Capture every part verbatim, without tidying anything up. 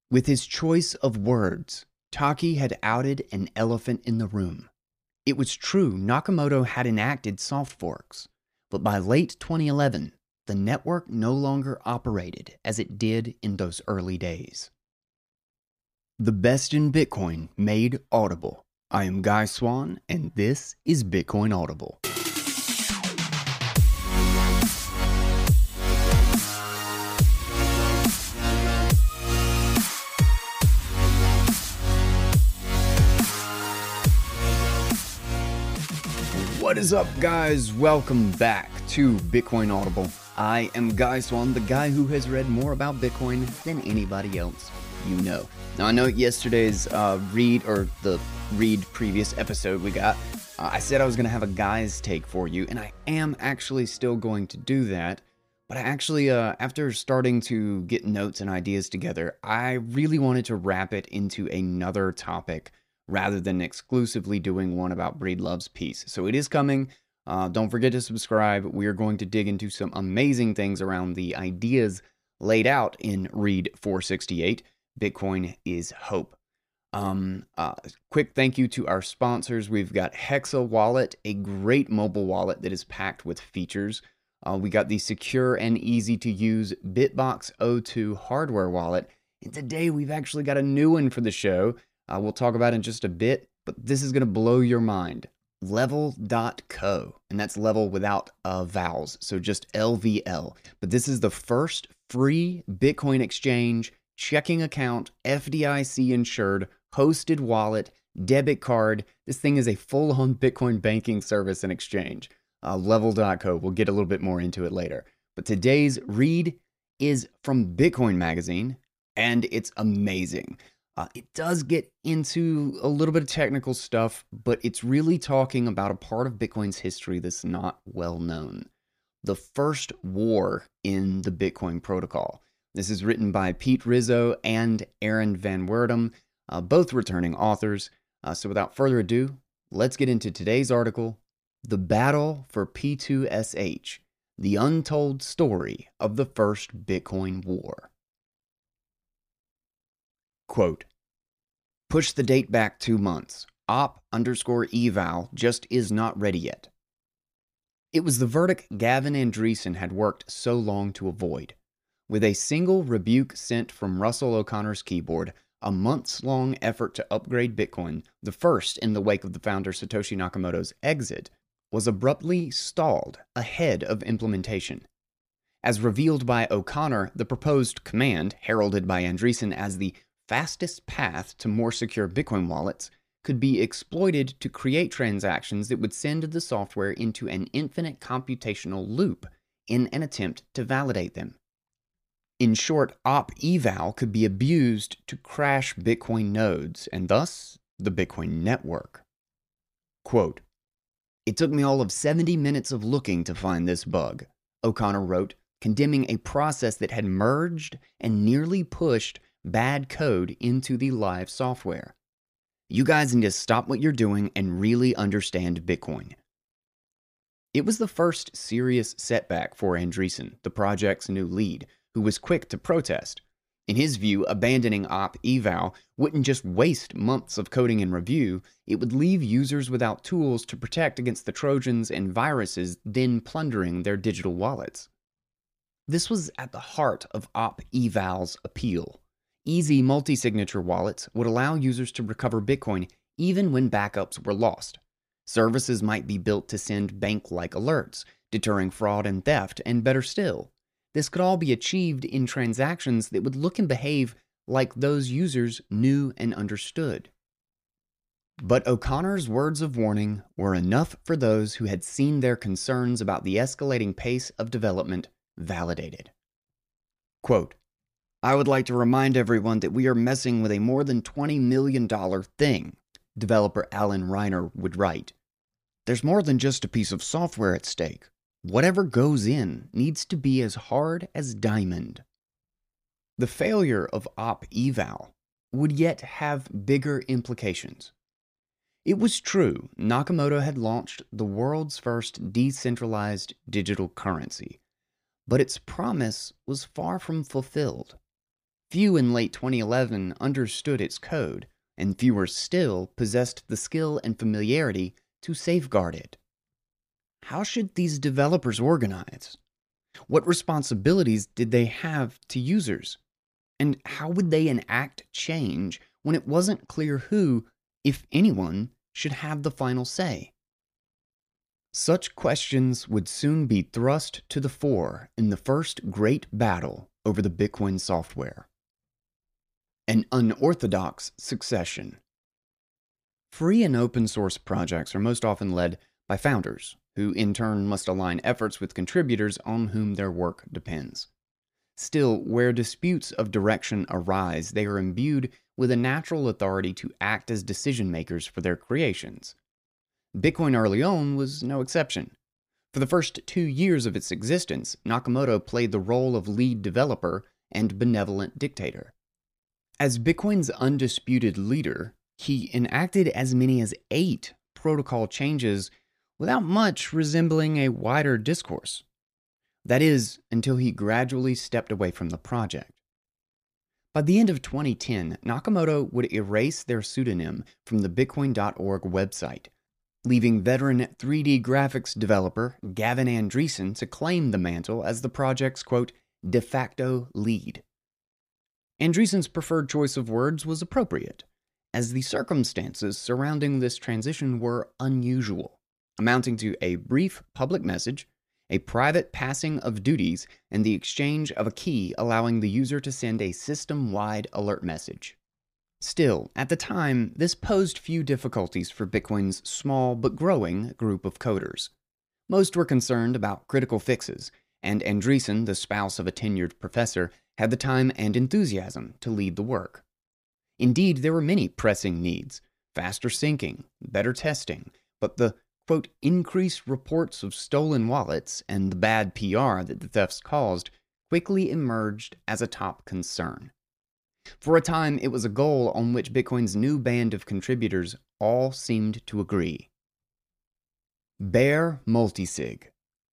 With his choice of words, Taki had outed an elephant in the room. It was true Nakamoto had enacted soft forks, but by late twenty eleven, the network no longer operated as it did in those early days. The best in Bitcoin made audible. I am Guy Swan, and this is Bitcoin Audible. What is up, guys? Welcome back to Bitcoin Audible. I am Guy Swan, the guy who has read more about Bitcoin than anybody else you know. Now, I know yesterday's uh, read, or the read previous episode we got, uh, I said I was going to have a guy's take for you, and I am actually still going to do that. But I actually, uh, after starting to get notes and ideas together, I really wanted to wrap it into another topic rather than exclusively doing one about Breedlove's piece. So it is coming. Uh, don't forget to subscribe. We are going to dig into some amazing things around the ideas laid out in Read four sixty-eight. Bitcoin is Hope. Um, uh, quick thank you to our sponsors. We've got Hexa Wallet, a great mobile wallet that is packed with features. Uh, we got the secure and easy to use Bitbox O two hardware wallet. And today we've actually got a new one for the show. Uh, we'll talk about it in just a bit, but this is going to blow your mind. Level dot co, and that's level without uh, vowels, so just L V L. But this is the first free Bitcoin exchange, checking account, F D I C insured, hosted wallet, debit card. This thing is a full-on Bitcoin banking service and exchange. Uh, Level dot co, we'll get a little bit more into it later. But today's read is from Bitcoin Magazine, and it's amazing. Uh, it does get into a little bit of technical stuff, but it's really talking about a part of Bitcoin's history that's not well known. The first war in the Bitcoin protocol. This is written by Pete Rizzo and Aaron Van Werdum, uh, both returning authors. Uh, so without further ado, let's get into today's article, The Battle for P two S H, the untold story of the first Bitcoin war. Quote, push the date back two months. Op underscore eval just is not ready yet. It was the verdict Gavin Andresen had worked so long to avoid. With a single rebuke sent from Russell O'Connor's keyboard, a months-long effort to upgrade Bitcoin, the first in the wake of the founder Satoshi Nakamoto's exit, was abruptly stalled ahead of implementation. As revealed by O'Connor, the proposed command, heralded by Andresen as the fastest path to more secure Bitcoin wallets, could be exploited to create transactions that would send the software into an infinite computational loop in an attempt to validate them. In short, op eval could be abused to crash Bitcoin nodes and thus the Bitcoin network. Quote, it took me all of seventy minutes of looking to find this bug, O'Connor wrote, condemning a process that had merged and nearly pushed bad code into the live software. You guys need to stop what you're doing and really understand Bitcoin. It was the first serious setback for Andresen, the project's new lead, who was quick to protest. In his view, abandoning op eval wouldn't just waste months of coding and review, it would leave users without tools to protect against the Trojans and viruses then plundering their digital wallets. This was at the heart of op eval's appeal. Easy multi-signature wallets would allow users to recover Bitcoin even when backups were lost. Services might be built to send bank-like alerts, deterring fraud and theft, and better still, this could all be achieved in transactions that would look and behave like those users knew and understood. But O'Connor's words of warning were enough for those who had seen their concerns about the escalating pace of development validated. Quote, I would like to remind everyone that we are messing with a more than twenty million dollars thing, developer Alan Reiner would write. There's more than just a piece of software at stake. Whatever goes in needs to be as hard as diamond. The failure of op eval would yet have bigger implications. It was true, Nakamoto had launched the world's first decentralized digital currency, but its promise was far from fulfilled. Few in late twenty eleven understood its code, and fewer still possessed the skill and familiarity to safeguard it. How should these developers organize? What responsibilities did they have to users? And how would they enact change when it wasn't clear who, if anyone, should have the final say? Such questions would soon be thrust to the fore in the first great battle over the Bitcoin software. An unorthodox succession. Free and open source projects are most often led by founders, who in turn must align efforts with contributors on whom their work depends. Still, where disputes of direction arise, they are imbued with a natural authority to act as decision makers for their creations. Bitcoin early on was no exception. For the first two years of its existence, Nakamoto played the role of lead developer and benevolent dictator. As Bitcoin's undisputed leader, he enacted as many as eight protocol changes without much resembling a wider discourse. That is, until he gradually stepped away from the project. By the end of twenty ten, Nakamoto would erase their pseudonym from the Bitcoin dot org website, leaving veteran three D graphics developer Gavin Andresen to claim the mantle as the project's, quote, de facto lead. Andresen's preferred choice of words was appropriate, as the circumstances surrounding this transition were unusual, amounting to a brief public message, a private passing of duties, and the exchange of a key allowing the user to send a system-wide alert message. Still, at the time, this posed few difficulties for Bitcoin's small but growing group of coders. Most were concerned about critical fixes, and Andresen, the spouse of a tenured professor, had the time and enthusiasm to lead the work. Indeed, there were many pressing needs: faster syncing, better testing, but the, quote, increased reports of stolen wallets and the bad P R that the thefts caused quickly emerged as a top concern. For a time, it was a goal on which Bitcoin's new band of contributors all seemed to agree. Bare multisig.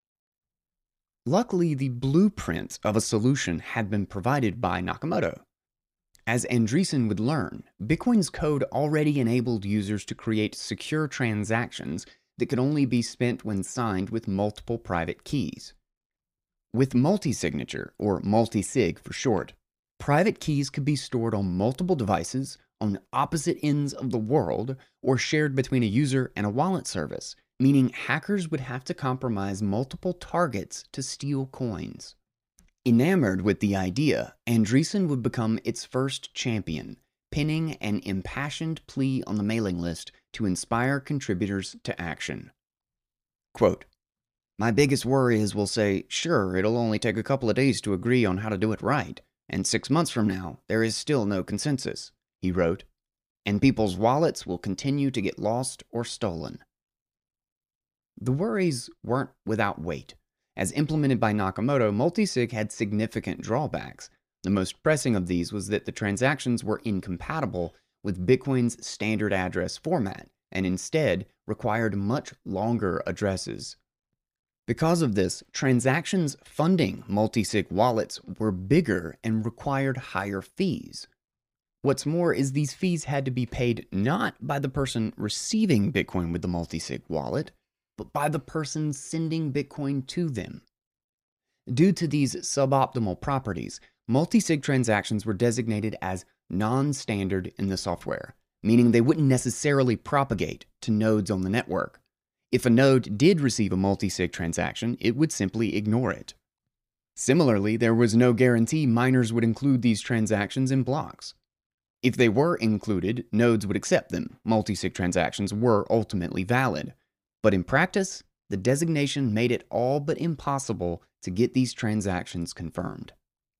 Luckily, the blueprint of a solution had been provided by Nakamoto. As Andresen would learn, Bitcoin's code already enabled users to create secure transactions that could only be spent when signed with multiple private keys. With multisignature, or multisig for short, private keys could be stored on multiple devices, on opposite ends of the world, or shared between a user and a wallet service, meaning hackers would have to compromise multiple targets to steal coins. Enamored with the idea, Andresen would become its first champion, penning an impassioned plea on the mailing list to inspire contributors to action. Quote, "My biggest worry is we'll say, sure, it'll only take a couple of days to agree on how to do it right, and six months from now, there is still no consensus," he wrote, "and people's wallets will continue to get lost or stolen." The worries weren't without weight. As implemented by Nakamoto, multisig had significant drawbacks. The most pressing of these was that the transactions were incompatible with Bitcoin's standard address format, and instead required much longer addresses. Because of this, transactions funding multisig wallets were bigger and required higher fees. What's more is these fees had to be paid not by the person receiving Bitcoin with the multisig wallet, but by the person sending Bitcoin to them. Due to these suboptimal properties, multisig transactions were designated as non-standard in the software, meaning they wouldn't necessarily propagate to nodes on the network. If a node did receive a multisig transaction, it would simply ignore it. Similarly, there was no guarantee miners would include these transactions in blocks. If they were included, nodes would accept them. Multisig transactions were ultimately valid. But in practice, the designation made it all but impossible to get these transactions confirmed.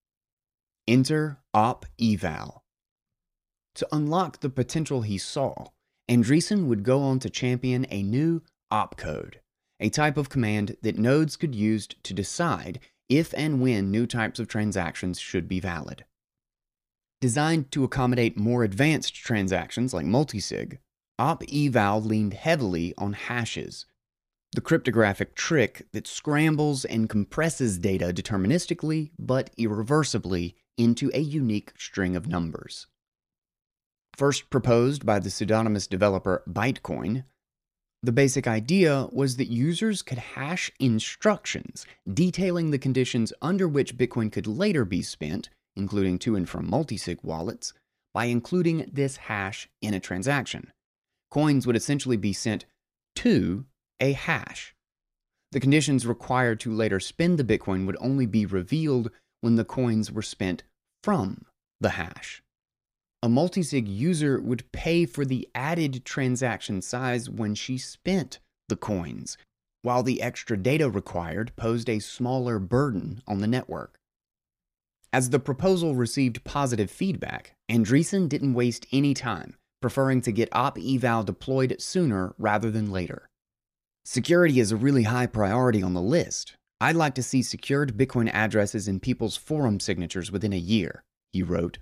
Enter op eval. To unlock the potential he saw, Andresen would go on to champion a new opcode, a type of command that nodes could use to decide if and when new types of transactions should be valid. Designed to accommodate more advanced transactions like multisig, op eval leaned heavily on hashes, the cryptographic trick that scrambles and compresses data deterministically but irreversibly into a unique string of numbers. First proposed by the pseudonymous developer Bytecoin, the basic idea was that users could hash instructions detailing the conditions under which Bitcoin could later be spent, including to and from multisig wallets, by including this hash in a transaction. Coins would essentially be sent to a hash. The conditions required to later spend the Bitcoin would only be revealed when the coins were spent from the hash. A multisig user would pay for the added transaction size when she spent the coins, while the extra data required posed a smaller burden on the network. As the proposal received positive feedback, Andreessen didn't waste any time, preferring to get op eval deployed sooner rather than later. Security is a really high priority on the list. I'd like to see secured Bitcoin addresses in people's forum signatures within a year, he wrote.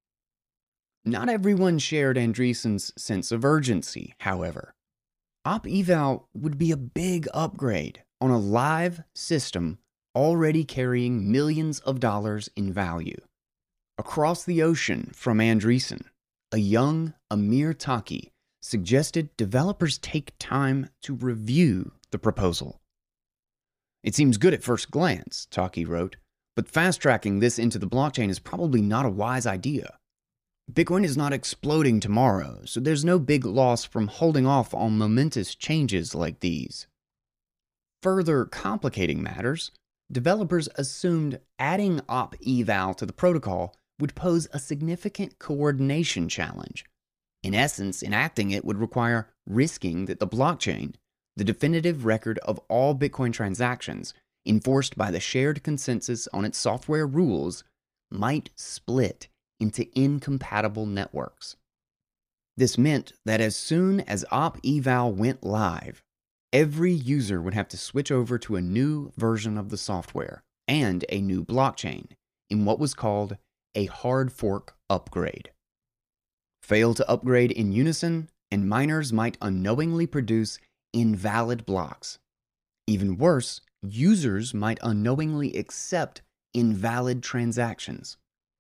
Not everyone shared Andreessen's sense of urgency, however. Op eval would be a big upgrade on a live system already carrying millions of dollars in value. Across the ocean from Andreessen, a young Amir Taki suggested developers take time to review the proposal. It seems good at first glance, Taki wrote, but fast-tracking this into the blockchain is probably not a wise idea. Bitcoin is not exploding tomorrow, so there's no big loss from holding off on momentous changes like these. Further complicating matters, developers assumed adding op eval to the protocol would pose a significant coordination challenge. In essence, enacting it would require risking that the blockchain, the definitive record of all Bitcoin transactions enforced by the shared consensus on its software rules, might split into incompatible networks. This meant that as soon as op eval went live, every user would have to switch over to a new version of the software and a new blockchain in what was called a hard fork upgrade. Fail to upgrade in unison, and miners might unknowingly produce invalid blocks. Even worse, users might unknowingly accept invalid transactions.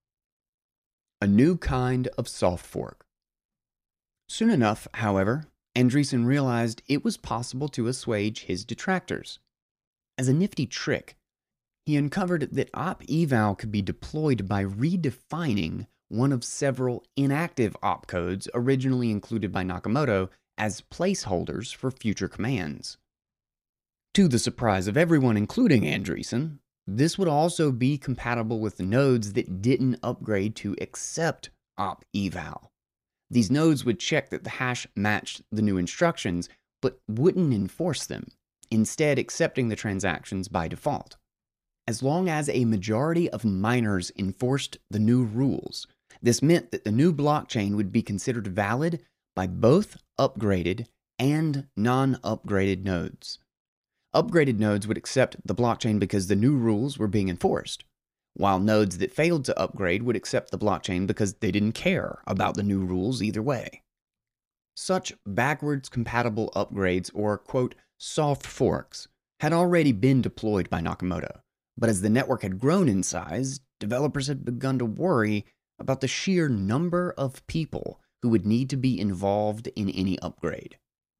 A new kind of soft fork. Soon enough, however, Andreessen realized it was possible to assuage his detractors. As a nifty trick, he uncovered that op eval could be deployed by redefining one of several inactive opcodes originally included by Nakamoto as placeholders for future commands. To the surprise of everyone, including Andreessen, this would also be compatible with the nodes that didn't upgrade to accept op eval. These nodes would check that the hash matched the new instructions, but wouldn't enforce them, instead accepting the transactions by default. As long as a majority of miners enforced the new rules, this meant that the new blockchain would be considered valid by both upgraded and non-upgraded nodes. Upgraded nodes would accept the blockchain because the new rules were being enforced, while nodes that failed to upgrade would accept the blockchain because they didn't care about the new rules either way. Such backwards compatible upgrades, or quote, soft forks, had already been deployed by Nakamoto, but as the network had grown in size, developers had begun to worry about the sheer number of people who would need to be involved in any upgrade.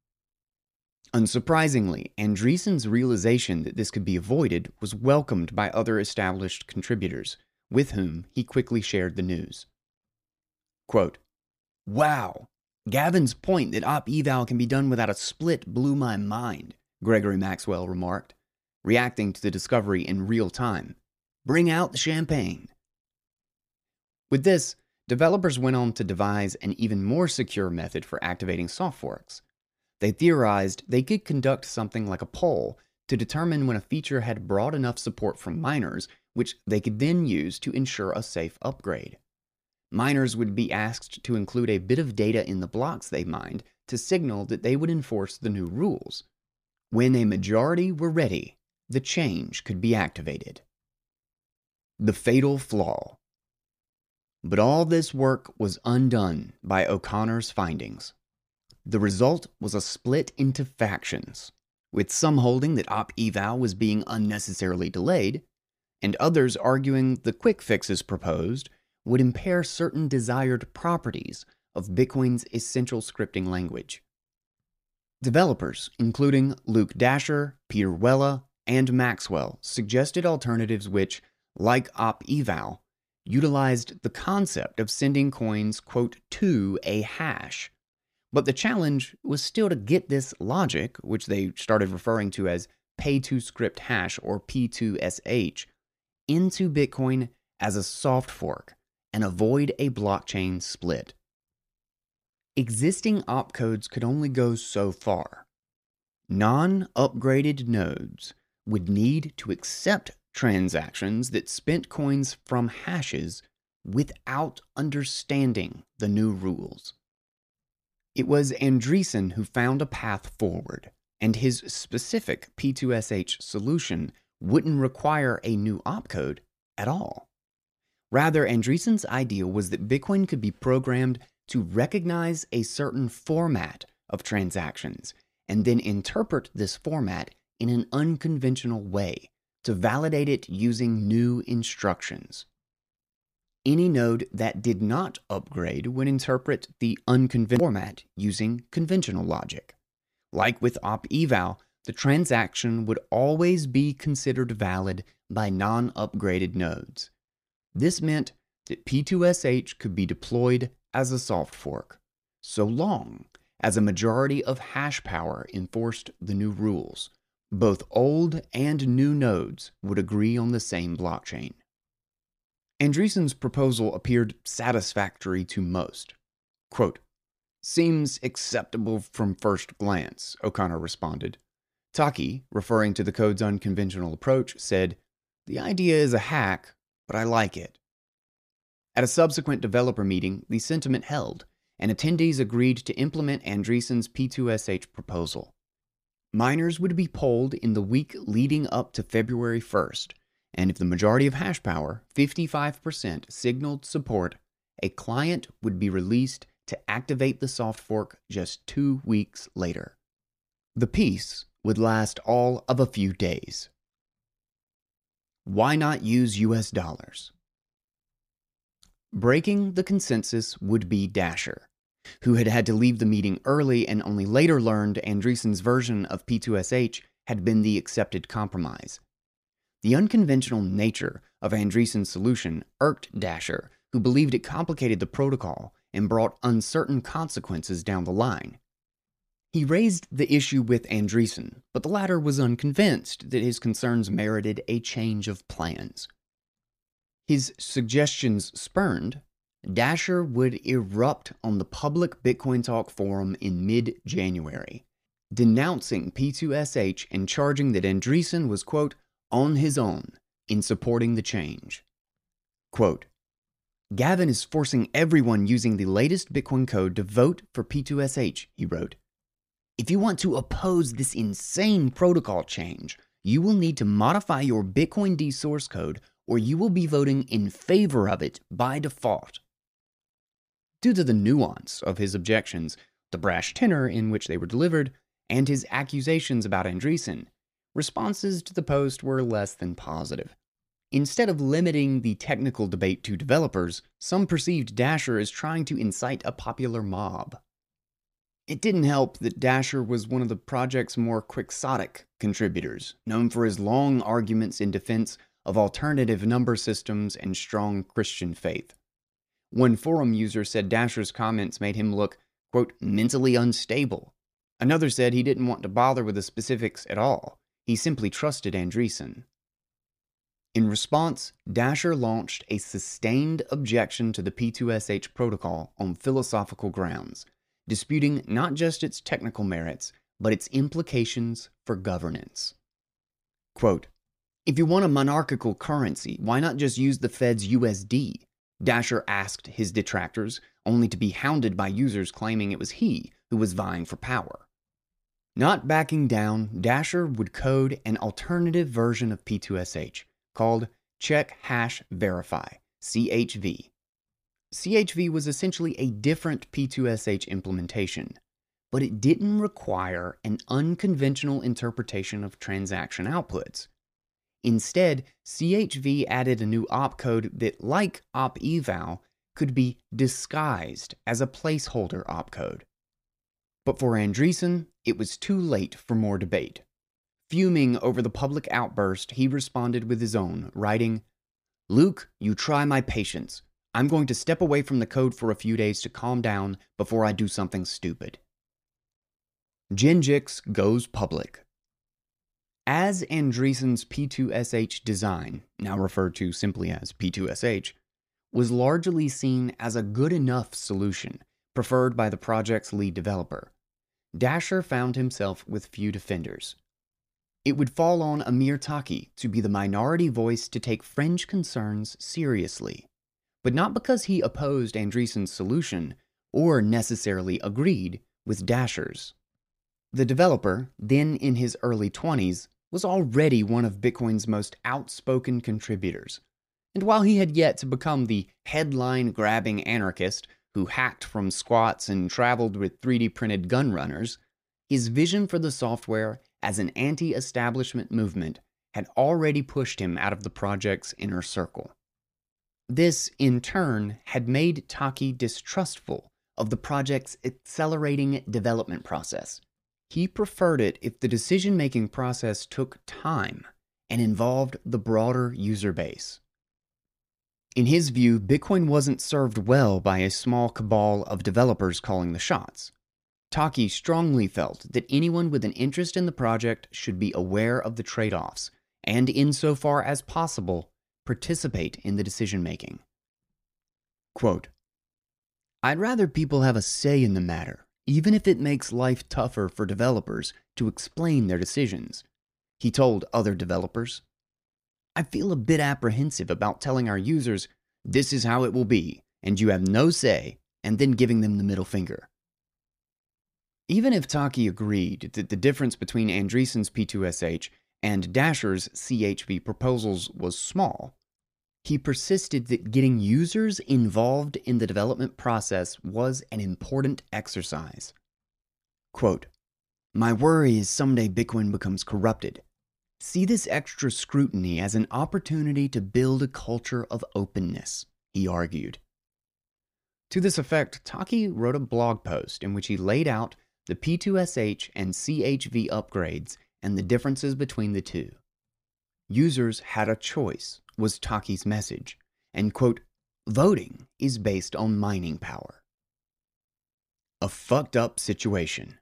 Unsurprisingly, Andreessen's realization that this could be avoided was welcomed by other established contributors, with whom he quickly shared the news. Quote, "Wow, Gavin's point that op eval can be done without a split blew my mind," Gregory Maxwell remarked, reacting to the discovery in real time. "Bring out the champagne." With this, developers went on to devise an even more secure method for activating soft forks. They theorized they could conduct something like a poll to determine when a feature had broad enough support from miners, which they could then use to ensure a safe upgrade. Miners would be asked to include a bit of data in the blocks they mined to signal that they would enforce the new rules. When a majority were ready, the change could be activated. The fatal flaw. But all this work was undone by O'Connor's findings. The result was a split into factions, with some holding that op eval was being unnecessarily delayed, and others arguing the quick fixes proposed would impair certain desired properties of Bitcoin's essential scripting language. Developers, including Luke Dasher, Peter Wella, and Maxwell, suggested alternatives which, like op eval, utilized the concept of sending coins, quote, to a hash. But the challenge was still to get this logic, which they started referring to as pay-to-script hash or P two S H, into Bitcoin as a soft fork and avoid a blockchain split. Existing opcodes could only go so far. Non-upgraded nodes would need to accept transactions that spent coins from hashes without understanding the new rules. It was Andreessen who found a path forward, and his specific P two S H solution wouldn't require a new opcode at all. Rather, Andreessen's idea was that Bitcoin could be programmed to recognize a certain format of transactions and then interpret this format in an unconventional way to validate it using new instructions. Any node that did not upgrade would interpret the unconventional format using conventional logic. Like with op eval, the transaction would always be considered valid by non-upgraded nodes. This meant that P two S H could be deployed as a soft fork, so long as a majority of hash power enforced the new rules. Both old and new nodes would agree on the same blockchain. Andreessen's proposal appeared satisfactory to most. Quote, "Seems acceptable from first glance," O'Connor responded. Taki, referring to the code's unconventional approach, said, "The idea is a hack, but I like it." At a subsequent developer meeting, the sentiment held, and attendees agreed to implement Andreessen's P two S H proposal. Miners would be polled in the week leading up to February first, and if the majority of hash power, fifty-five percent, signaled support, a client would be released to activate the soft fork just two weeks later. The peace would last all of a few days. Why not use U S dollars? Breaking the consensus would be Dasher, who had had to leave the meeting early and only later learned Andreessen's version of P two S H had been the accepted compromise. The unconventional nature of Andreessen's solution irked Dasher, who believed it complicated the protocol and brought uncertain consequences down the line. He raised the issue with Andreessen, but the latter was unconvinced that his concerns merited a change of plans. His suggestions spurned, Dasher would erupt on the public Bitcoin Talk forum in mid-January, denouncing P two S H and charging that Andreessen was, quote, on his own in supporting the change. Quote, "Gavin is forcing everyone using the latest Bitcoin code to vote for P two S H, he wrote. If you want to oppose this insane protocol change, you will need to modify your Bitcoin D source code or you will be voting in favor of it by default. Due to the nuance of his objections, the brash tenor in which they were delivered, and his accusations about Andreessen, responses to the post were less than positive. Instead of limiting the technical debate to developers, some perceived Dasher as trying to incite a popular mob. It didn't help that Dasher was one of the project's more quixotic contributors, known for his long arguments in defense of alternative number systems and strong Christian faith. One forum user said Dasher's comments made him look, quote, mentally unstable. Another said he didn't want to bother with the specifics at all. He simply trusted Andreessen. In response, Dasher launched a sustained objection to the P two S H protocol on philosophical grounds, disputing not just its technical merits, but its implications for governance. Quote, "If you want a monarchical currency, why not just use the Fed's U S D?" Dasher asked his detractors, only to be hounded by users claiming it was he who was vying for power. Not backing down, Dasher would code an alternative version of P two S H called Check Hash Verify, C H V. C H V was essentially a different P two S H implementation, but it didn't require an unconventional interpretation of transaction outputs. Instead, C H V added a new opcode that, like op-eval, could be disguised as a placeholder opcode. But for Andreessen, it was too late for more debate. Fuming over the public outburst, he responded with his own, writing, "Luke, you try my patience. I'm going to step away from the code for a few days to calm down before I do something stupid." Gingics goes public. As Andreessen's P two S H design, now referred to simply as P two S H, was largely seen as a good enough solution, preferred by the project's lead developer, Dasher found himself with few defenders. It would fall on Amir Taaki to be the minority voice to take fringe concerns seriously, but not because he opposed Andreessen's solution or necessarily agreed with Dasher's. The developer, then in his early twenties, was already one of Bitcoin's most outspoken contributors, and while he had yet to become the headline-grabbing anarchist who hacked from squats and traveled with three D printed gun runners, his vision for the software as an anti-establishment movement had already pushed him out of the project's inner circle. This, in turn, had made Taaki distrustful of the project's accelerating development process. He preferred it if the decision-making process took time and involved the broader user base. In his view, Bitcoin wasn't served well by a small cabal of developers calling the shots. Taaki strongly felt that anyone with an interest in the project should be aware of the trade-offs, and insofar as possible, participate in the decision-making. Quote, "I'd rather people have a say in the matter, even if it makes life tougher for developers to explain their decisions," he told other developers. "I feel a bit apprehensive about telling our users, this is how it will be, and you have no say, and then giving them the middle finger." Even if Taaki agreed that the difference between Andreessen's P two S H and Dasher's C H V proposals was small, he persisted that getting users involved in the development process was an important exercise. Quote, "My worry is someday Bitcoin becomes corrupted. See this extra scrutiny as an opportunity to build a culture of openness," he argued. To this effect, Taaki wrote a blog post in which he laid out the P two S H and C H V upgrades and the differences between the two. Users had a choice, was Taaki's message, and, quote, "voting is based on mining power." A fucked up situation.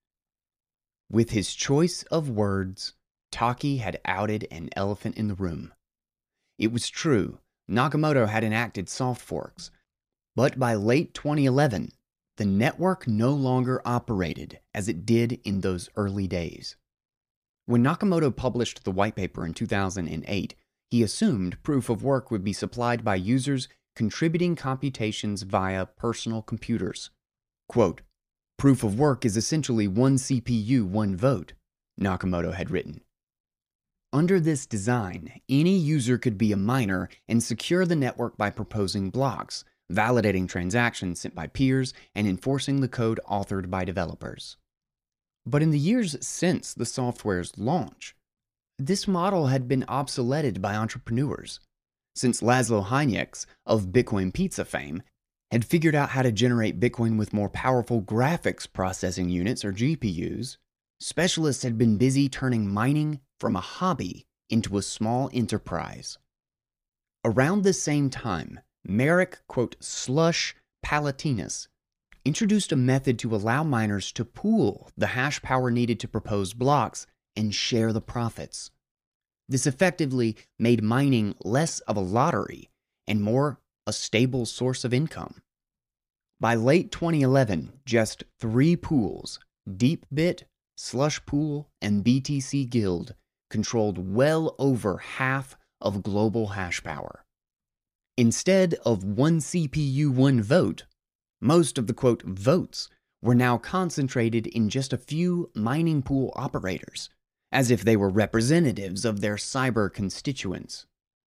With his choice of words, Taaki had outed an elephant in the room. It was true, Nakamoto had enacted soft forks, but by late twenty eleven, the network no longer operated as it did in those early days. When Nakamoto published the white paper in two thousand eight, he assumed proof of work would be supplied by users contributing computations via personal computers. Quote, "Proof of work is essentially one C P U, one vote," Nakamoto had written. Under this design, any user could be a miner and secure the network by proposing blocks, validating transactions sent by peers, and enforcing the code authored by developers. But in the years since the software's launch, this model had been obsoleted by entrepreneurs, since Laszlo Hajneks of Bitcoin Pizza fame had figured out how to generate Bitcoin with more powerful graphics processing units, or G P Us. Specialists had been busy turning mining from a hobby into a small enterprise. Around the same time, Marek, quote, "Slush Palatinus," introduced a method to allow miners to pool the hash power needed to propose blocks and share the profits. This effectively made mining less of a lottery and more a stable source of income. By late twenty eleven, just three pools, DeepBit, Slushpool, and B T C Guild, controlled well over half of global hash power. Instead of one C P U, one vote, most of the, quote, votes were now concentrated in just a few mining pool operators, as if they were representatives of their cyber constituents.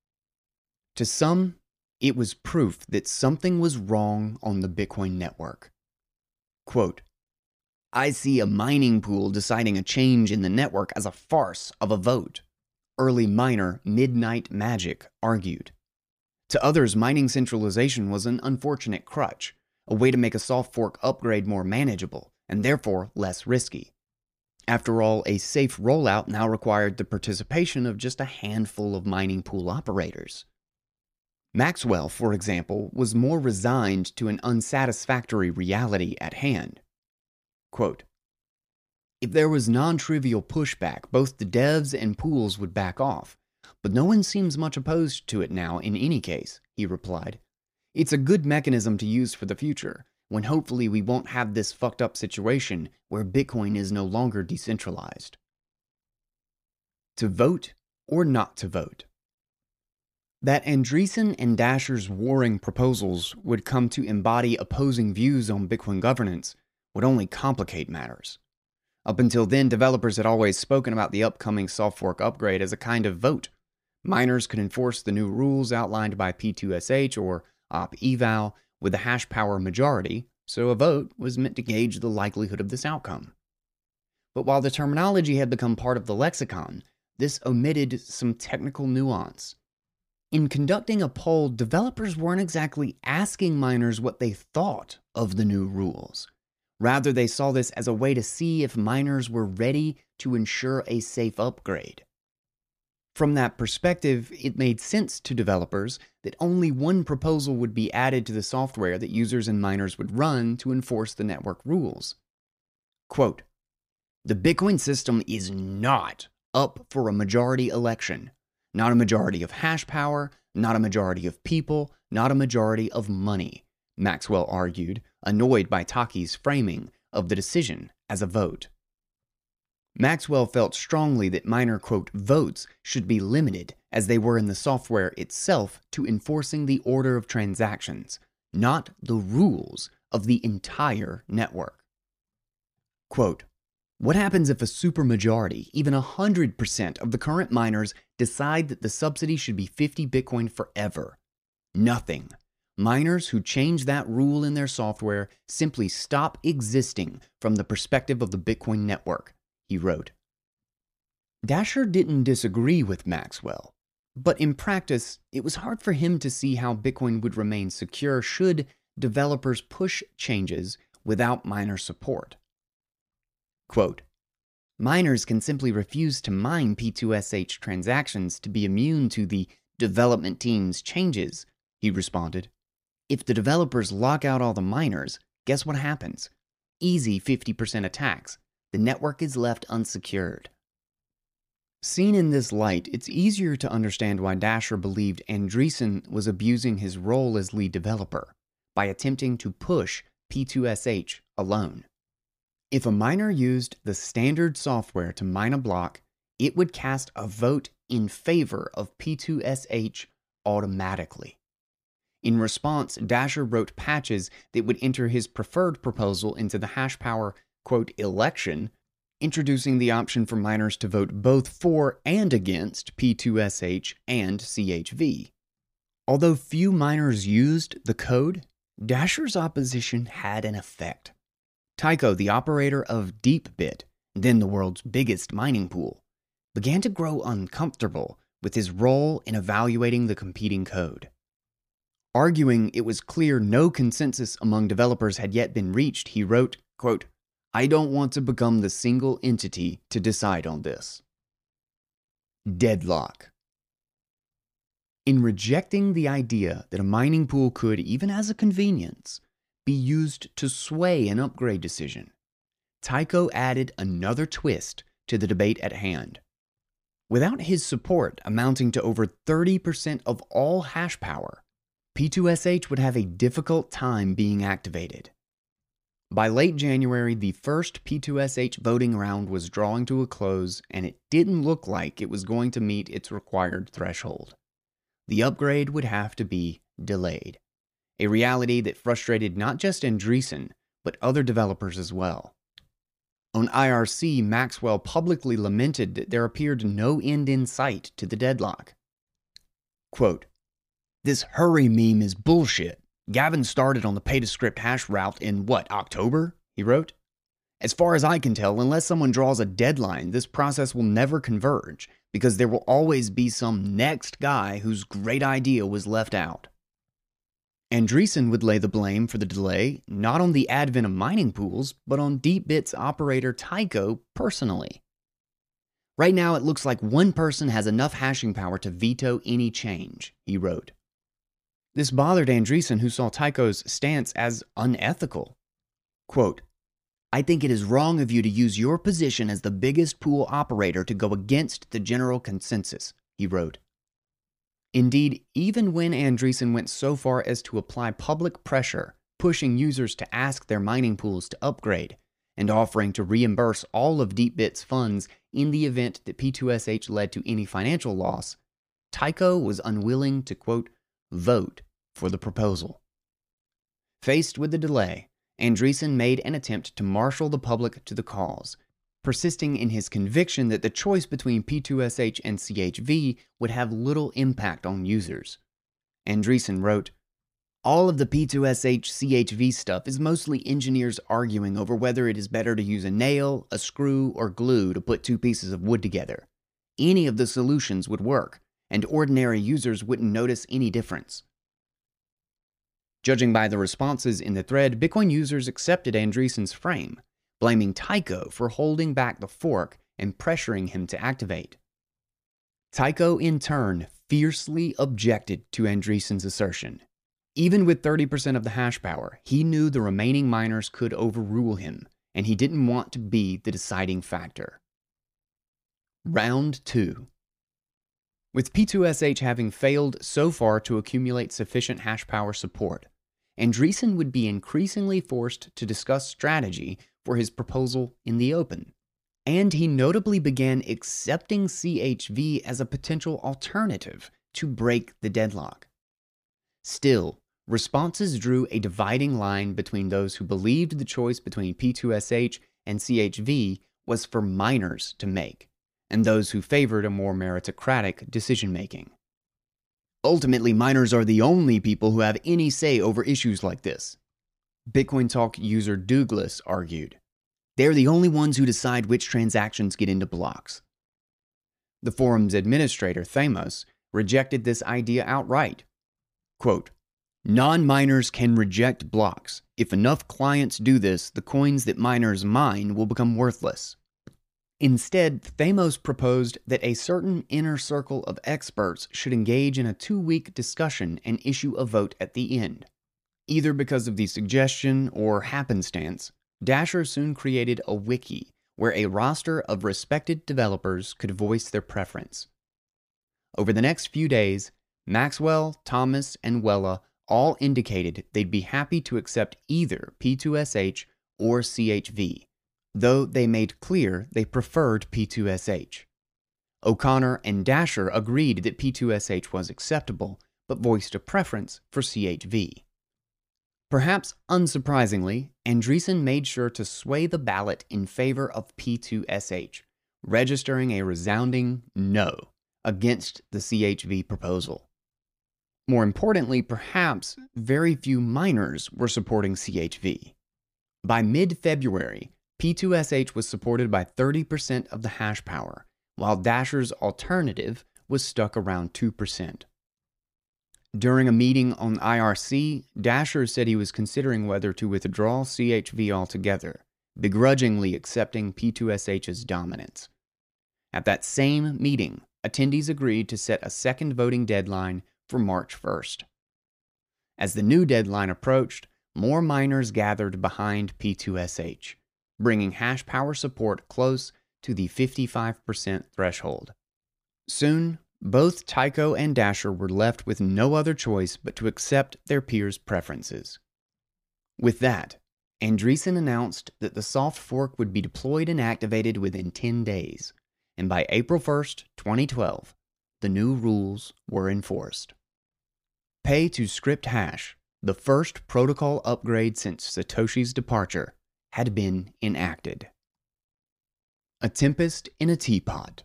To some, it was proof that something was wrong on the Bitcoin network. Quote, "I see a mining pool deciding a change in the network as a farce of a vote," Early miner Midnight Magic argued. To others, mining centralization was an unfortunate crutch, a way to make a soft fork upgrade more manageable, and therefore less risky. After all, a safe rollout now required the participation of just a handful of mining pool operators. Maxwell, for example, was more resigned to an unsatisfactory reality at hand. Quote, "If there was non-trivial pushback, both the devs and pools would back off, but no one seems much opposed to it now in any case," he replied. "It's a good mechanism to use for the future, when hopefully we won't have this fucked up situation where Bitcoin is no longer decentralized." To vote or not to vote? That Andreessen and Dasher's warring proposals would come to embody opposing views on Bitcoin governance would only complicate matters. Up until then, developers had always spoken about the upcoming soft fork upgrade as a kind of vote. Miners could enforce the new rules outlined by P two S H or op eval with a hash power majority, so a vote was meant to gauge the likelihood of this outcome. But while the terminology had become part of the lexicon, this omitted some technical nuance. In conducting a poll, developers weren't exactly asking miners what they thought of the new rules. Rather, they saw this as a way to see if miners were ready to ensure a safe upgrade. From that perspective, it made sense to developers that only one proposal would be added to the software that users and miners would run to enforce the network rules. Quote, "The Bitcoin system is not up for a majority election. Not a majority of hash power, not a majority of people, not a majority of money," Maxwell argued, annoyed by Taki's framing of the decision as a vote. Maxwell felt strongly that miner, quote, "votes should be limited, as they were in the software itself, to enforcing the order of transactions, not the rules of the entire network." Quote, "What happens if a supermajority, even one hundred percent of the current miners decide that the subsidy should be fifty Bitcoin forever? Nothing. Miners who change that rule in their software simply stop existing from the perspective of the Bitcoin network," he wrote. Dasher didn't disagree with Maxwell, but in practice, it was hard for him to see how Bitcoin would remain secure should developers push changes without miner support. Quote, "Miners can simply refuse to mine P two S H transactions to be immune to the development team's changes," he responded. "If the developers lock out all the miners, guess what happens? Easy fifty percent attacks. The network is left unsecured." Seen in this light, it's easier to understand why Dasher believed Andreessen was abusing his role as lead developer by attempting to push P two S H alone. If a miner used the standard software to mine a block, it would cast a vote in favor of P two S H automatically. In response, Dasher wrote patches that would enter his preferred proposal into the hash power, quote, "election," introducing the option for miners to vote both for and against P two S H and C H V. Although few miners used the code, Dasher's opposition had an effect. Tyco, the operator of DeepBit, then the world's biggest mining pool, began to grow uncomfortable with his role in evaluating the competing code. Arguing it was clear no consensus among developers had yet been reached, he wrote, quote, "I don't want to become the single entity to decide on this." Deadlock. In rejecting the idea that a mining pool could, even as a convenience, be used to sway an upgrade decision, Tyco added another twist to the debate at hand. Without his support amounting to over thirty percent of all hash power, P two S H would have a difficult time being activated. By late January, the first P two S H voting round was drawing to a close, and it didn't look like it was going to meet its required threshold. The upgrade would have to be delayed, a reality that frustrated not just Andreessen, but other developers as well. On I R C, Maxwell publicly lamented that there appeared no end in sight to the deadlock. Quote, "This hurry meme is bullshit. Gavin started on the pay-to-script hash route in, what, October?" he wrote. "As far as I can tell, unless someone draws a deadline, this process will never converge. because there will always be some next guy whose great idea was left out. Andreessen would lay the blame for the delay not on the advent of mining pools, but on DeepBit's operator Tycho personally. Right now, it looks like one person has enough hashing power to veto any change, he wrote. This bothered Andreessen, who saw Tycho's stance as unethical. Quote, I think it is wrong of you to use your position as the biggest pool operator to go against the general consensus, he wrote. Indeed, even when Andreessen went so far as to apply public pressure, pushing users to ask their mining pools to upgrade, and offering to reimburse all of DeepBit's funds in the event that P two S H led to any financial loss, Tycho was unwilling to, quote, vote for the proposal. Faced with the delay, Andreessen made an attempt to marshal the public to the cause, persisting in his conviction that the choice between P two S H and C H V would have little impact on users. Andreessen wrote, all of the P two S H C H V stuff is mostly engineers arguing over whether it is better to use a nail, a screw, or glue to put two pieces of wood together. Any of the solutions would work, and ordinary users wouldn't notice any difference. Judging by the responses in the thread, Bitcoin users accepted Andreessen's frame, blaming Tycho for holding back the fork and pressuring him to activate. Tycho, in turn, fiercely objected to Andreessen's assertion. Even with thirty percent of the hash power, he knew the remaining miners could overrule him, and he didn't want to be the deciding factor. Round two. With P two S H having failed so far to accumulate sufficient hash power support, Andreessen would be increasingly forced to discuss strategy for his proposal in the open, and he notably began accepting C H V as a potential alternative to break the deadlock. Still, responses drew a dividing line between those who believed the choice between P two S H and C H V was for miners to make, and those who favored a more meritocratic decision-making. Ultimately, miners are the only people who have any say over issues like this, Bitcoin Talk user Douglas argued. They're the only ones who decide which transactions get into blocks. The forum's administrator, Thamos, rejected this idea outright. Quote, non-miners can reject blocks. If enough clients do this, the coins that miners mine will become worthless. Instead, Thamos proposed that a certain inner circle of experts should engage in a two-week discussion and issue a vote at the end. Either because of the suggestion or happenstance, Dasher soon created a wiki where a roster of respected developers could voice their preference. Over the next few days, Maxwell, Thomas, and Wella all indicated they'd be happy to accept either P two S H or C H V, though they made clear they preferred P two S H. O'Connor and Dasher agreed that P two S H was acceptable, but voiced a preference for C H V. Perhaps unsurprisingly, Andreessen made sure to sway the ballot in favor of P two S H, registering a resounding no against the C H V proposal. More importantly, perhaps, very few miners were supporting C H V. By mid-February, P two S H was supported by thirty percent of the hash power, while Dasher's alternative was stuck around two percent. During a meeting on I R C, Dasher said he was considering whether to withdraw C H V altogether, begrudgingly accepting P two S H's dominance. At that same meeting, attendees agreed to set a second voting deadline for March first. As the new deadline approached, more miners gathered behind P two S H, bringing hash power support close to the fifty-five percent threshold. Soon, both Tycho and Dasher were left with no other choice but to accept their peers' preferences. With that, Andreessen announced that the soft fork would be deployed and activated within ten days, and by April first, twenty twelve, the new rules were enforced. Pay to script hash, the first protocol upgrade since Satoshi's departure, had been enacted. A tempest in a teapot.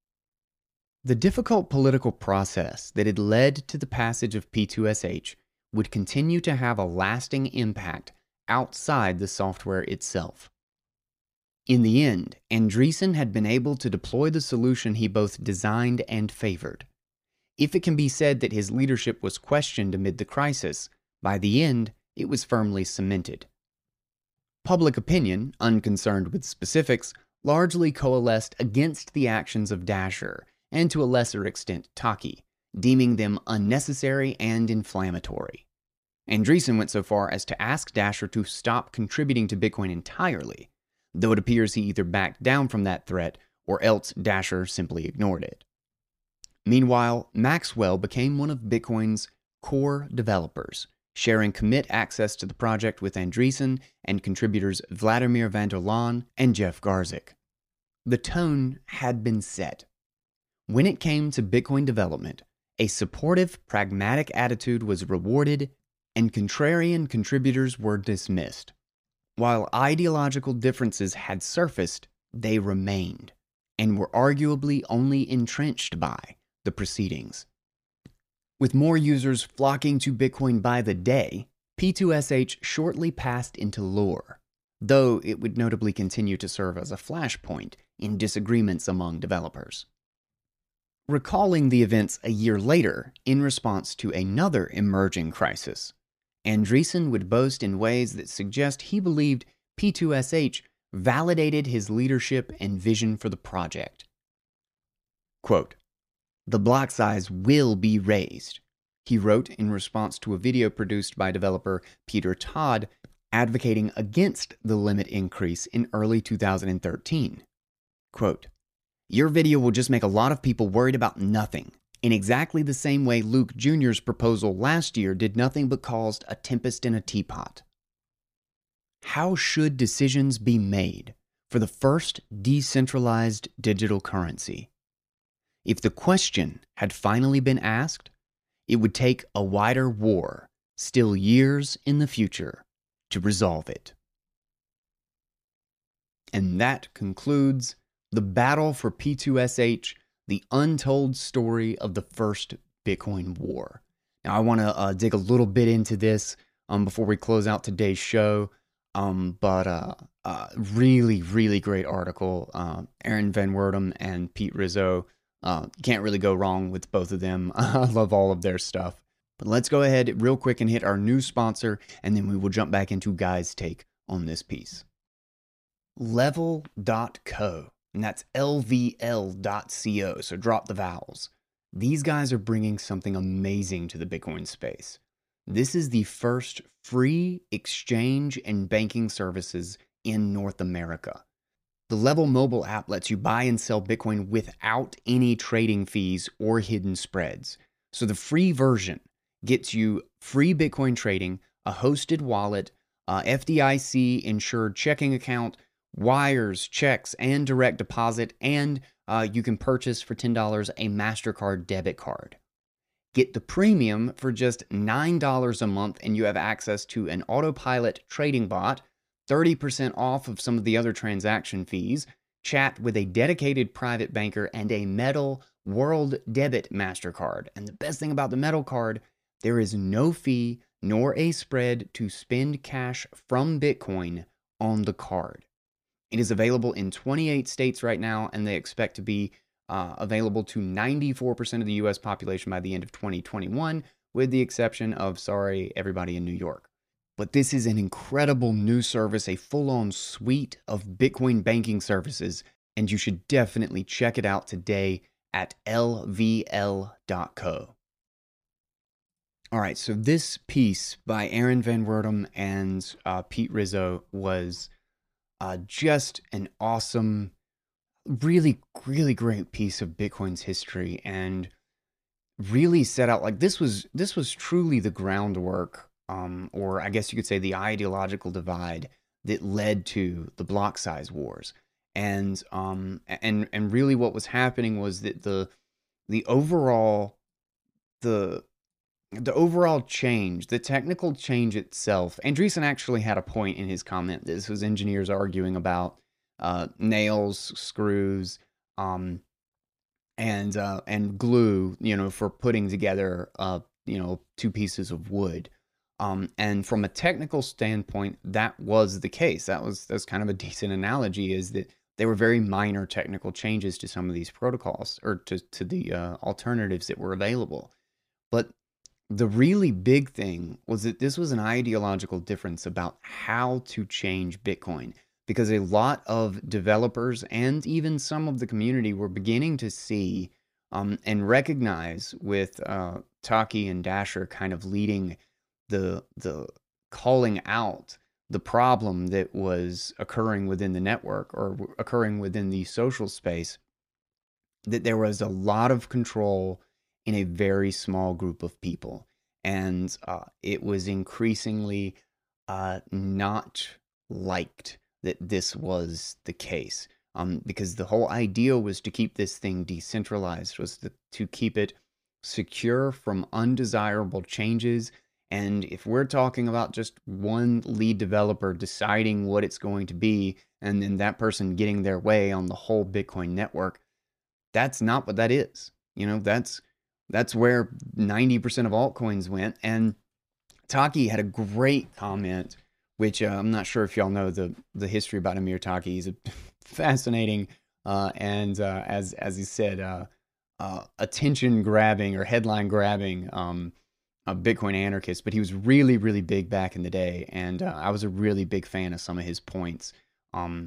The difficult political process that had led to the passage of P two S H would continue to have a lasting impact outside the software itself. In the end, Andreessen had been able to deploy the solution he both designed and favored. If it can be said that his leadership was questioned amid the crisis, by the end, it was firmly cemented. Public opinion, unconcerned with specifics, largely coalesced against the actions of Dasher, and to a lesser extent Taki, deeming them unnecessary and inflammatory. Andreessen went so far as to ask Dasher to stop contributing to Bitcoin entirely, though it appears he either backed down from that threat or else Dasher simply ignored it. Meanwhile, Maxwell became one of Bitcoin's core developers, sharing commit access to the project with Andreessen and contributors Vladimir van der Laan and Jeff Garzik. The tone had been set. When it came to Bitcoin development, a supportive, pragmatic attitude was rewarded, and contrarian contributors were dismissed. While ideological differences had surfaced, they remained, and were arguably only entrenched by the proceedings. With more users flocking to Bitcoin by the day, P two S H shortly passed into lore, though it would notably continue to serve as a flashpoint in disagreements among developers. Recalling the events a year later, in response to another emerging crisis, Andreessen would boast in ways that suggest he believed P two S H validated his leadership and vision for the project. Quote, "The block size will be raised," he wrote in response to a video produced by developer Peter Todd advocating against the limit increase in early two thousand thirteen. Quote, "Your video will just make a lot of people worried about nothing, in exactly the same way Luke Junior's proposal last year did nothing but caused a tempest in a teapot." How should decisions be made for the first decentralized digital currency? If the question had finally been asked, it would take a wider war, still years in the future, to resolve it. And that concludes the battle for P two S H, the untold story of the first Bitcoin war. Now, I want to uh, dig a little bit into this um, before we close out today's show. Um, but uh, uh, really, really great article. Uh, Aaron Van Wertum and Pete Rizzo. Uh, can't really go wrong with both of them. I love all of their stuff. But let's go ahead real quick and hit our new sponsor, and then we will jump back into Guy's take on this piece. Level dot co, and that's L V L dot co, so drop the vowels. These guys are bringing something amazing to the Bitcoin space. This is the first free exchange and banking services in North America. The Level mobile app lets you buy and sell Bitcoin without any trading fees or hidden spreads. So the free version gets you free Bitcoin trading, a hosted wallet, a F D I C insured checking account, wires, checks, and direct deposit, and uh, you can purchase for ten dollars a MasterCard debit card. Get the premium for just nine dollars a month, and you have access to an autopilot trading bot, thirty percent off of some of the other transaction fees, chat with a dedicated private banker, and a Metal World Debit MasterCard. And the best thing about the Metal card, there is no fee nor a spread to spend cash from Bitcoin on the card. It is available in twenty-eight states right now, and they expect to be uh, available to ninety-four percent of the U S population by the end of twenty twenty-one, with the exception of, sorry, everybody in New York. But this is an incredible new service, a full-on suite of Bitcoin banking services, and you should definitely check it out today at L V L dot co. All right, so this piece by Aaron Van Wertum and uh, Pete Rizzo was uh, just an awesome, really, really great piece of Bitcoin's history, and really set out, like, this was this was truly the groundwork, um, or I guess you could say the ideological divide that led to the block size wars. And um, and and really what was happening was that the the overall the the overall change, the technical change itself, Andreessen actually had a point in his comment. This was engineers arguing about uh, nails, screws, um, and uh, and glue, you know, for putting together, uh, you know, two pieces of wood. Um, and from a technical standpoint, that was the case. That was that's kind of a decent analogy. Is that they were very minor technical changes to some of these protocols or to to the uh, alternatives that were available. But the really big thing was that this was an ideological difference about how to change Bitcoin, because a lot of developers and even some of the community were beginning to see um, and recognize, with uh, Taki and Dasher kind of leading the the calling out the problem that was occurring within the network or occurring within the social space, that there was a lot of control in a very small group of people. And uh, it was increasingly uh, not liked that this was the case. Um, because the whole idea was to keep this thing decentralized, was to, to keep it secure from undesirable changes. And if we're talking about just one lead developer deciding what it's going to be, and then that person getting their way on the whole Bitcoin network, that's not what that is. You know, that's that's where ninety percent of altcoins went. And Taki had a great comment, which uh, I'm not sure if y'all know the the history about Amir Taki. He's a fascinating uh, and uh, as as he said, uh, uh, attention grabbing or headline grabbing um, a Bitcoin anarchist. But he was really really big back in the day, and uh, I was a really big fan of some of his points. Um,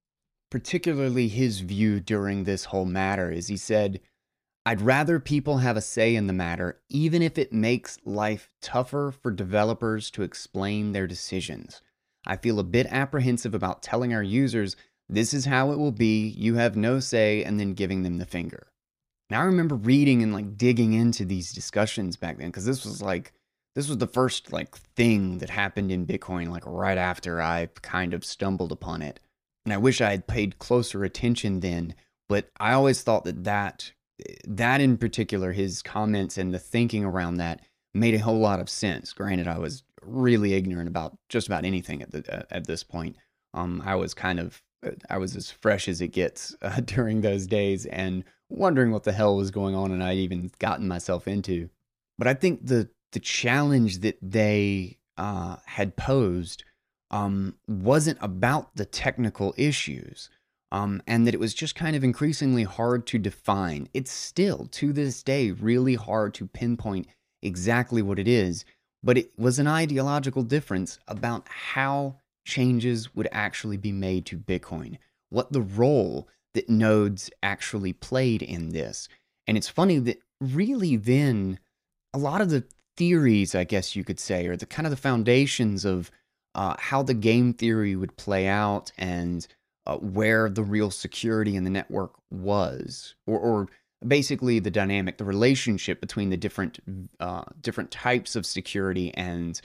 particularly his view during this whole matter is he said, "I'd rather people have a say in the matter, even if it makes life tougher for developers to explain their decisions. I feel a bit apprehensive about telling our users, this is how it will be, you have no say, and then giving them the finger." Now I remember reading and like digging into these discussions back then, because this was like, this was the first like thing that happened in Bitcoin, like right after I kind of stumbled upon it. And I wish I had paid closer attention then, but I always thought that that that in particular, his comments and the thinking around that made a whole lot of sense. Granted, I was really ignorant about just about anything at the at this point. Um, I was kind of I was as fresh as it gets uh, during those days, and wondering what the hell was going on, and I'd even gotten myself into. But I think the the challenge that they uh, had posed um, wasn't about the technical issues. Um, and that it was just kind of increasingly hard to define. It's still, to this day, really hard to pinpoint exactly what it is, but it was an ideological difference about how changes would actually be made to Bitcoin, what the role that nodes actually played in this. And it's funny that really then, a lot of the theories, I guess you could say, or the kind of the foundations of uh, how the game theory would play out, and Uh, where the real security in the network was, or, or basically the dynamic, the relationship between the different uh, different types of security and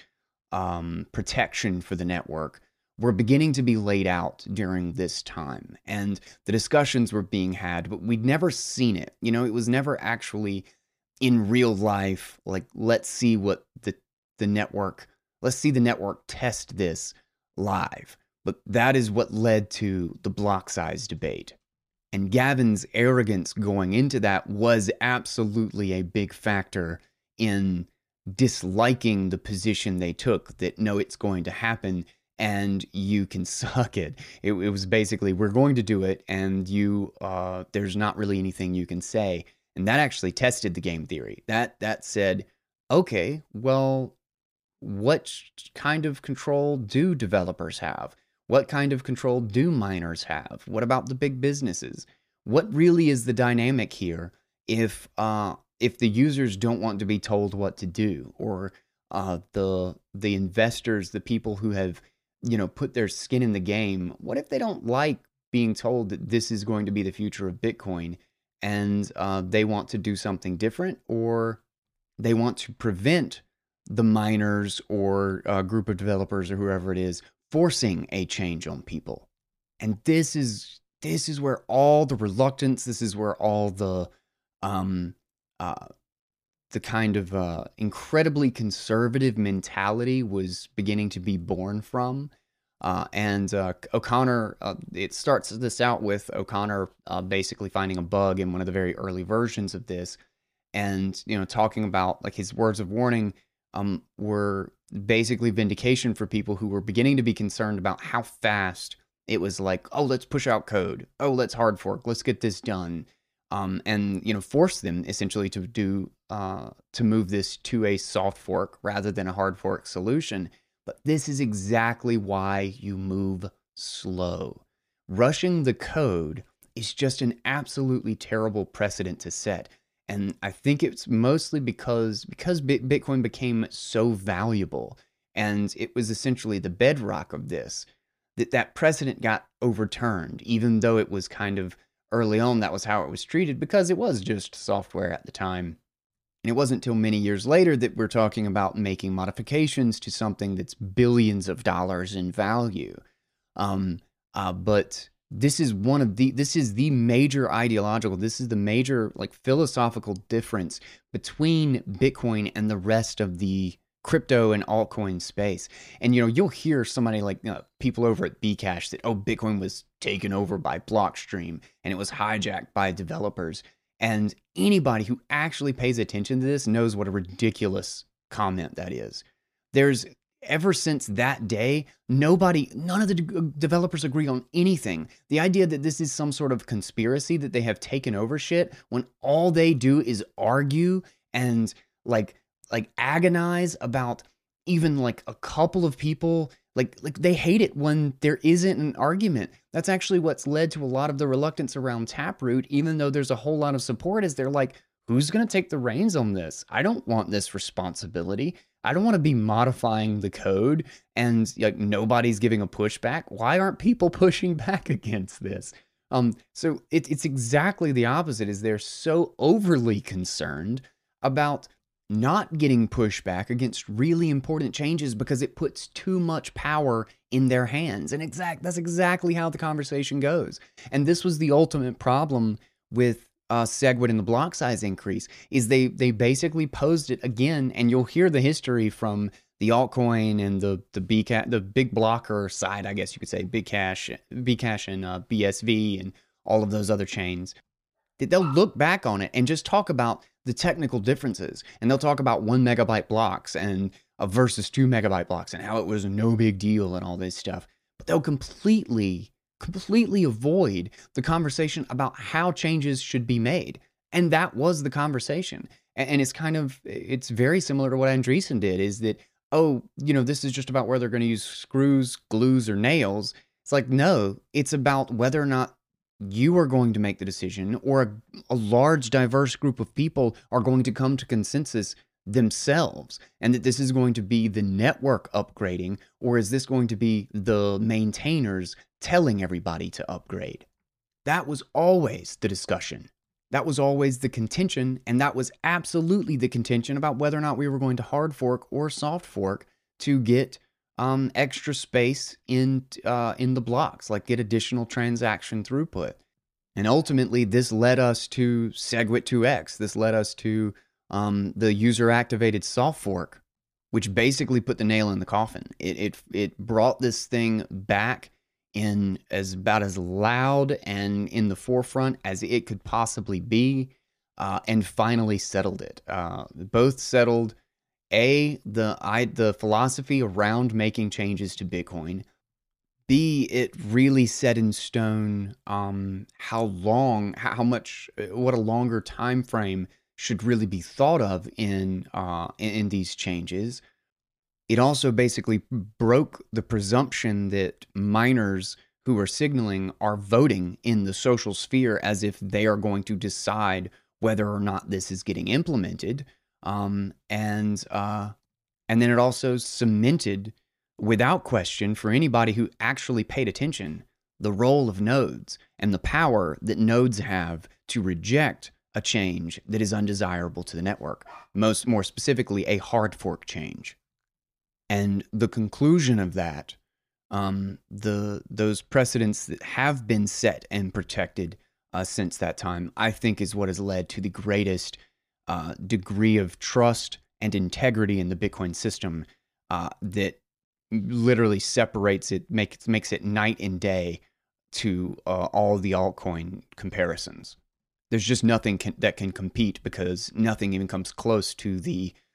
um, protection for the network, were beginning to be laid out during this time. And the discussions were being had, but we'd never seen it. You know, it was never actually in real life, like, let's see what the, the network, let's see the network test this live. But that is what led to the block size debate. And Gavin's arrogance going into that was absolutely a big factor in disliking the position they took, that no, it's going to happen and you can suck it. It, it was basically, we're going to do it, and you, uh, there's not really anything you can say. And that actually tested the game theory. That, that said, okay, well, what kind of control do developers have? What kind of control do miners have? What about the big businesses? What really is the dynamic here if uh, if the users don't want to be told what to do, or uh, the the investors, the people who have, you know, put their skin in the game, what if they don't like being told that this is going to be the future of Bitcoin, and uh, they want to do something different, or they want to prevent the miners or a group of developers or whoever it is forcing a change on people? And this is this is where all the reluctance, this is where all the um uh the kind of uh incredibly conservative mentality was beginning to be born from. Uh, and uh, O'Connor, uh, it starts this out with O'Connor uh, basically finding a bug in one of the very early versions of this, and you know, talking about like his words of warning um, were basically vindication for people who were beginning to be concerned about how fast it was like, oh, let's push out code. Oh, let's hard fork. Let's get this done. Um, and, you know, force them essentially to do, uh, to move this to a soft fork rather than a hard fork solution. But this is exactly why you move slow. Rushing the code is just an absolutely terrible precedent to set. And I think it's mostly because because Bitcoin became so valuable and it was essentially the bedrock of this, that that precedent got overturned, even though it was kind of early on that was how it was treated because it was just software at the time. And it wasn't until many years later that we're talking about making modifications to something that's billions of dollars in value. Um, uh, but this is one of the, this is the major ideological, this is the major like philosophical difference between Bitcoin and the rest of the crypto and altcoin space. And, you know, you'll hear somebody like you know, people over at Bcash that, oh, Bitcoin was taken over by Blockstream and it was hijacked by developers. And anybody who actually pays attention to this knows what a ridiculous comment that is. There's ever since that day, nobody, none of the de- developers agree on anything. The idea that this is some sort of conspiracy that they have taken over shit when all they do is argue and like, like agonize about even like a couple of people. Like, like they hate it when there isn't an argument. That's actually what's led to a lot of the reluctance around Taproot, even though there's a whole lot of support, is they're like, who's going to take the reins on this? I don't want this responsibility. I don't want to be modifying the code and like nobody's giving a pushback. Why aren't people pushing back against this? Um, so it, it's exactly the opposite, is they're so overly concerned about not getting pushback against really important changes because it puts too much power in their hands. And exact that's exactly how the conversation goes. And this was the ultimate problem with uh, SegWit and the block size increase, is they they basically posed it again, and you'll hear the history from the altcoin and the the Bcash, the big blocker side, I guess you could say, Bcash, Bcash and uh, B S V and all of those other chains. They'll look back on it and just talk about the technical differences. And they'll talk about one megabyte blocks and uh, versus two megabyte blocks and how it was no big deal and all this stuff. But they'll completely, completely avoid the conversation about how changes should be made. And that was the conversation. And, and it's kind of, it's very similar to what Andreessen did, is that, oh, you know, this is just about whether they're going to use screws, glues, or nails. It's like, no, it's about whether or not you are going to make the decision, or a, a large diverse group of people are going to come to consensus themselves, and that this is going to be the network upgrading, or is this going to be the maintainers telling everybody to upgrade? That was always the discussion. That was always the contention, and that was absolutely the contention about whether or not we were going to hard fork or soft fork to get Um, extra space in uh, in the blocks, like get additional transaction throughput. And ultimately, this led us to SegWit two X. This led us to um, the user-activated soft fork, which basically put the nail in the coffin. It it it brought this thing back in as about as loud and in the forefront as it could possibly be, uh, and finally settled it. Uh, both settled A, the I, the philosophy around making changes to Bitcoin. B, it really set in stone um, how long, how much, what a longer time frame should really be thought of in, uh, in, in these changes. It also basically broke the presumption that miners who are signaling are voting in the social sphere as if they are going to decide whether or not this is getting implemented. Um, and uh, and then it also cemented, without question, for anybody who actually paid attention, the role of nodes and the power that nodes have to reject a change that is undesirable to the network. Most more specifically, a hard fork change. And the conclusion of that, um, the those precedents that have been set and protected uh, since that time, I think is what has led to the greatest Uh, degree of trust and integrity in the Bitcoin system uh, that literally separates it, makes makes it night and day to uh, all the altcoin comparisons. There's just nothing can, that can compete, because nothing even comes close to the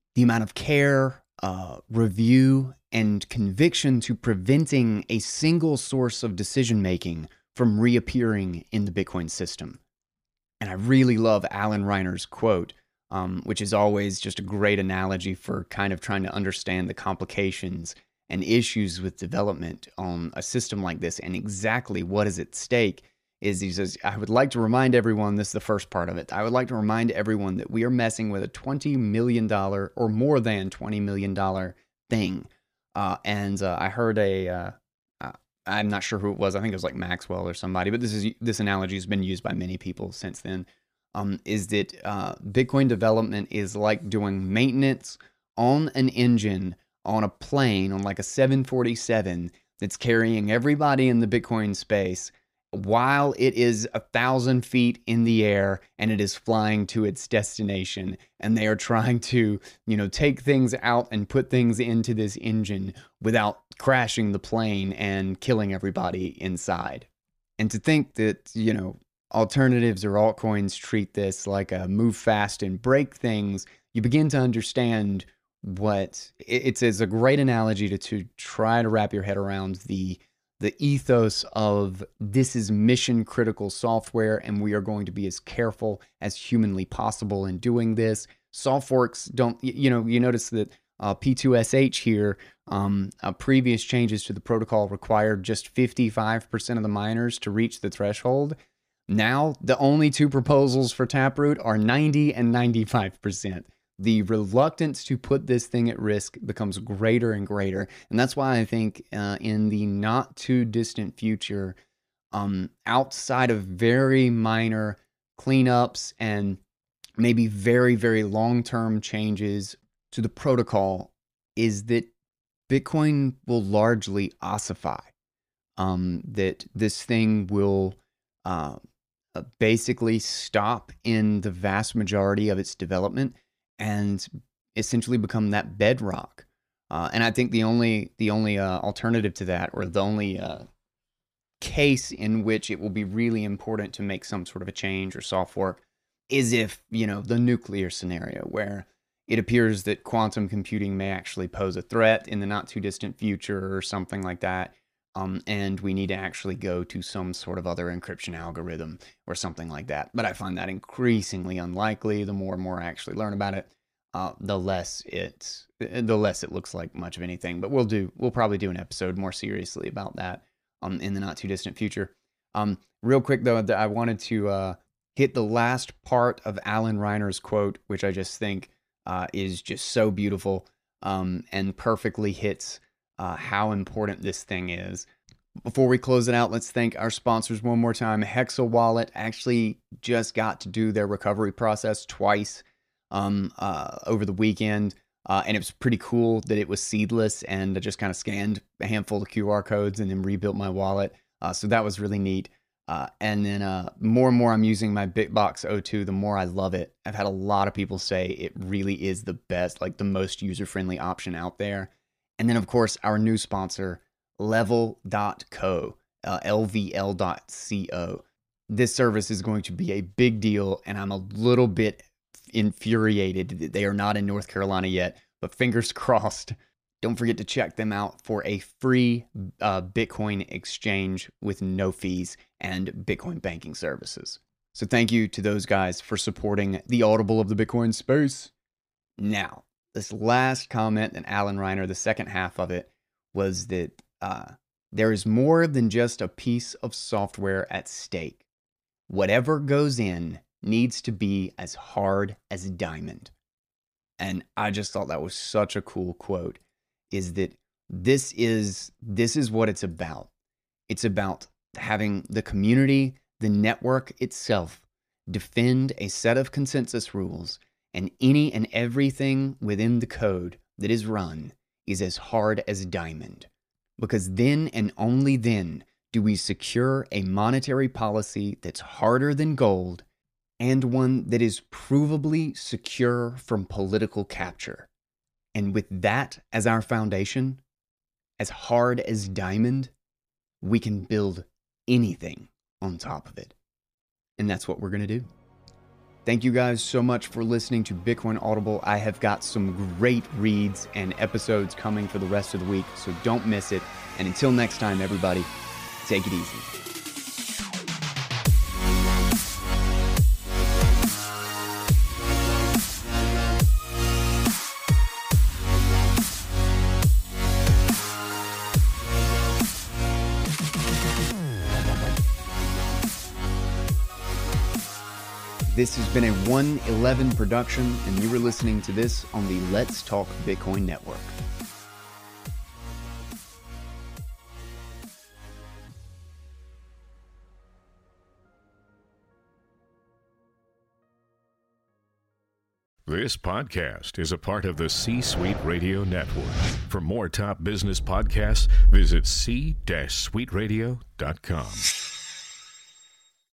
the amount of care, uh, review, and conviction to preventing a single source of decision making from reappearing in the Bitcoin system. And I really love Alan Reiner's quote, um, which is always just a great analogy for kind of trying to understand the complications and issues with development on a system like this and exactly what is at stake. Is he says, I would like to remind everyone, this is the first part of it, I would like to remind everyone that we are messing with a twenty million dollars or more than twenty million dollars thing. Uh, and uh, I heard a, uh, uh, I'm not sure who it was, I think it was like Maxwell or somebody, but this is this analogy has been used by many people since then, um, is that uh, Bitcoin development is like doing maintenance on an engine on a plane, on like a seven forty-seven that's carrying everybody in the Bitcoin space while it is a thousand feet in the air and it is flying to its destination, and they are trying to, you know, take things out and put things into this engine without crashing the plane and killing everybody inside. And to think that, you know, alternatives or altcoins treat this like a move fast and break things, you begin to understand what it's, it's a great analogy to, to try to wrap your head around the the ethos of this is mission critical software and we are going to be as careful as humanly possible in doing this. Softworks don't, you know, you notice that uh, P two S H here, um, uh, previous changes to the protocol required just fifty-five percent of the miners to reach the threshold. Now, the only two proposals for Taproot are ninety and ninety-five percent. The reluctance to put this thing at risk becomes greater and greater. And that's why I think uh, in the not too distant future, um, outside of very minor cleanups and maybe very, very long-term changes to the protocol, is that Bitcoin will largely ossify. Um, that this thing will uh, basically stop in the vast majority of its development and essentially become that bedrock. Uh, and I think the only the only uh, alternative to that, or the only uh, case in which it will be really important to make some sort of a change or soft fork, is if, you know, the nuclear scenario where it appears that quantum computing may actually pose a threat in the not too distant future or something like that. Um, and we need to actually go to some sort of other encryption algorithm or something like that. But I find that increasingly unlikely. The more and more I actually learn about it, uh, the less it the less it looks like much of anything. But we'll do we'll probably do an episode more seriously about that um, in the not too distant future. Um, real quick though, I wanted to uh, hit the last part of Alan Reiner's quote, which I just think uh, is just so beautiful um, and perfectly hits Uh, how important this thing is. Before we close it out, let's thank our sponsors one more time. Hexa Wallet actually just got to do their recovery process twice um, uh, over the weekend, uh, and it was pretty cool that it was seedless, and I just kind of scanned a handful of Q R codes and then rebuilt my wallet. Uh, so that was really neat. Uh, and then uh, more and more I'm using my Bitbox O two, the more I love it. I've had a lot of people say it really is the best, like the most user-friendly option out there. And then, of course, our new sponsor, level dot co, uh, L V L dot co. This service is going to be a big deal, and I'm a little bit infuriated that they are not in North Carolina yet, but fingers crossed. Don't forget to check them out for a free uh, Bitcoin exchange with no fees and Bitcoin banking services. So thank you to those guys for supporting the Audible of the Bitcoin space. Now, this last comment in Alan Reiner, the second half of it, was that uh, there is more than just a piece of software at stake. Whatever goes in needs to be as hard as a diamond. And I just thought that was such a cool quote, is that this is this is what it's about. It's about having the community, the network itself, defend a set of consensus rules, and any and everything within the code that is run is as hard as a diamond. Because then and only then do we secure a monetary policy that's harder than gold and one that is provably secure from political capture. And with that as our foundation, as hard as diamond, we can build anything on top of it. And that's what we're going to do. Thank you guys so much for listening to Bitcoin Audible. I have got some great reads and episodes coming for the rest of the week, so don't miss it. And until next time, everybody, take it easy. This has been a one eleven production, and you were listening to this on the Let's Talk Bitcoin Network. This podcast is a part of the C-Suite Radio Network. For more top business podcasts, visit c suite radio dot com.